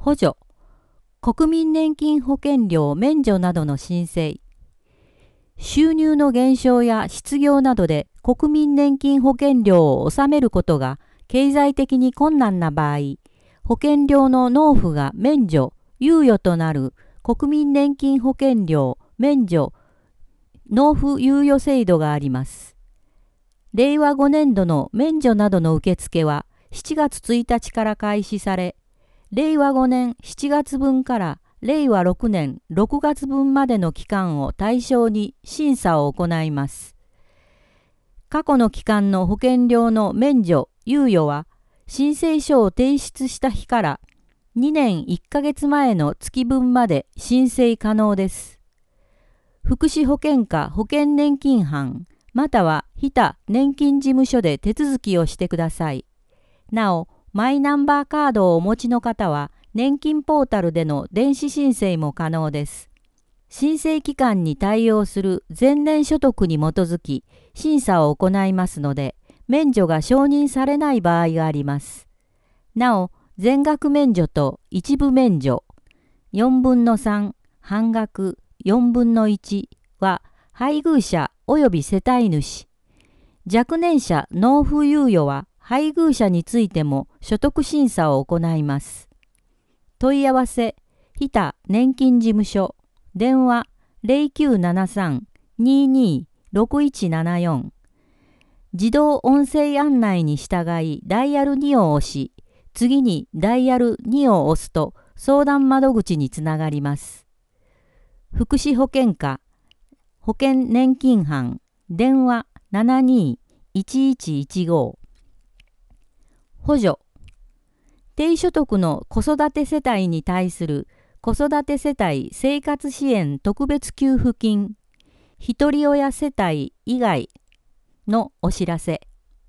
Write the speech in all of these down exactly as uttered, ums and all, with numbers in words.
補助、国民年金保険料免除などの申請、収入の減少や失業などで国民年金保険料を納めることが経済的に困難な場合、保険料の納付が免除、猶予となる国民年金保険料免除納付猶予制度があります。れいわごねんどの免除などの受付はしちがつついたちから開始され、れいわごねんしちがつぶんかられいわろくねんろくがつぶんまでの期間を対象に審査を行います。過去の期間の保険料の免除・猶予は、申請書を提出した日からにねんいっかげつまえの月分まで申請可能です。福祉保険課保険年金班または日田年金事務所で手続きをしてください。なお、マイナンバーカードをお持ちの方は、年金ポータルでの電子申請も可能です。申請期間に対応する前年所得に基づき、審査を行いますので、免除が承認されない場合があります。なお、全額免除と一部免除、よんぶんのさん、半額、よんぶんのいちは、配偶者及び世帯主。若年者納付猶予は、配偶者についても所得審査を行います。問い合わせ、日田年金事務所、電話 ゼロきゅうななさん にーにーろくいちななよん。自動音声案内に従いダイヤルにを押し、次にダイヤルにを押すと相談窓口につながります。福祉保険課、保険年金班、電話 ななにーいちいちいちご。補助、低所得の子育て世帯に対する子育て世帯生活支援特別給付金、ひとり親世帯以外のお知らせ。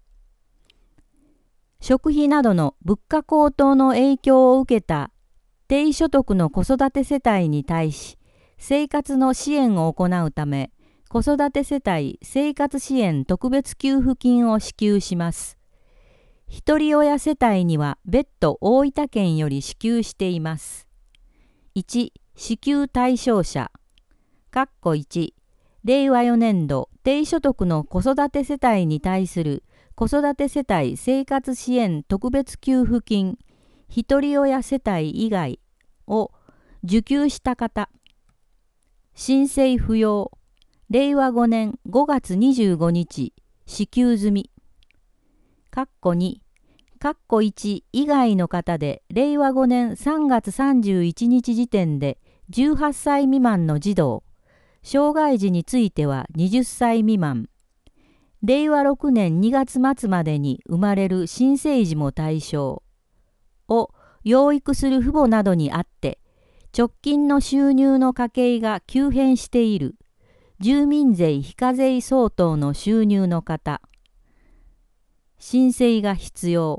食費などの物価高騰の影響を受けた低所得の子育て世帯に対し、生活の支援を行うため、子育て世帯生活支援特別給付金を支給します。ひとり親世帯には別途大分県より支給しています。いち、支給対象者。いち、れいわよねんど低所得の子育て世帯に対する子育て世帯生活支援特別給付金、ひとり親世帯以外を受給した方。申請不要。れいわごねんごがつにじゅうごにち支給済み。に、いち以外の方でれいわごねんさんがつさんじゅういちにち時点でじゅうはっさい未満の児童、障害児についてははたち未満、れいわろくねんにがつまつまでに生まれる新生児も対象を養育する父母などにあって直近の収入の家計が急変している住民税非課税相当の収入の方、申請が必要。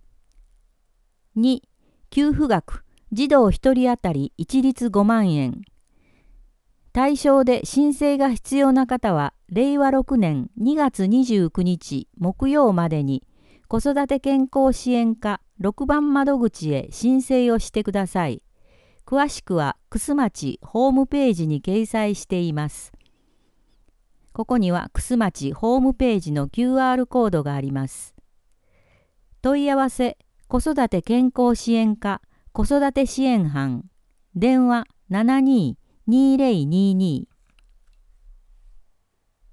に、給付額、児童ひとり当たり一律ごまんえん。対象で申請が必要な方は、れいわろくねんにがつにじゅうくにち木曜までに、子育て健康支援課ろくばん窓口へ申請をしてください。詳しくは、玖珠町ホームページに掲載しています。ここには、玖珠町ホームページの キューアール コードがあります。問い合わせ、子育て健康支援課子育て支援班、電話 ななにーにーぜろにーにー